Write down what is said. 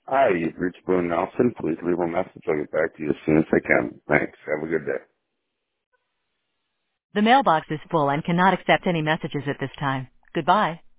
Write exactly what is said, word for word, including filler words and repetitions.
Hi, you've reached Boone Nelson. Please leave a message. I'll get back to you as soon as I can. Thanks. Have a good day. The mailbox is full and cannot accept any messages at this time. Goodbye.